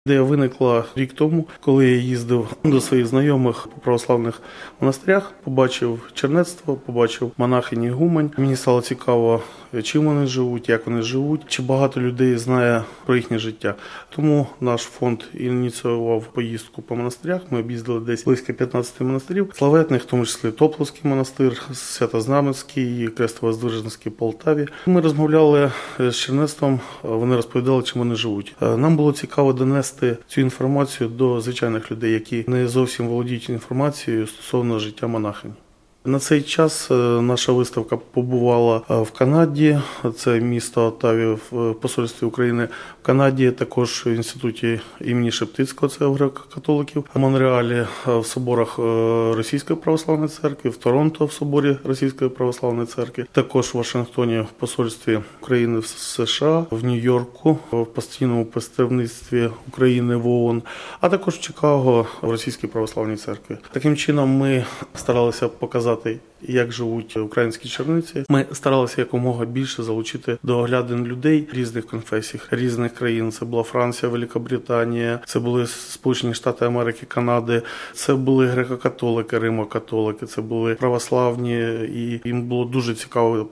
Ідея виникла рік тому, коли я їздив до своїх знайомих по православних монастирях, побачив чернецтво, побачив монахинь і гумань. Мені стало цікаво, чим вони живуть, як вони живуть, чи багато людей знає про їхнє життя. Тому наш фонд ініціював поїздку по монастирях. Ми об'їздили десь близько 15 монастирів, славетних, в тому числі Топловський монастир, Свято-Знаменський, Крестово-Воздвиженський, Полтаві. Ми розмовляли з чернецтвом, вони розповідали, чим вони живуть. Нам було цікаво донести цю інформацію до звичайних людей, які не зовсім володіють інформацією стосовно життя монахинь. На цей час наша виставка побувала в Канаді, це місто Оттаві в посольстві України в Канаді, також в інституті імені Шептицького, це греко-католиків, в Монреалі, в соборах Російської православної церкви, в Торонто в соборі Російської православної церкви, також в Вашингтоні в посольстві України в США, в Нью-Йорку, в постійному представництві України в ООН, а також в Чикаго в Російській православній церкві. Таким чином ми старалися показати, як живуть українські черниці. Ми старалися якомога більше залучити до оглядин людей різних конфесій, різних країн. Це була Франція, Великобританія, це були Сполучені Штати Америки, Канади, це були греко-католики, римо-католики, це були православні, і їм було дуже цікаво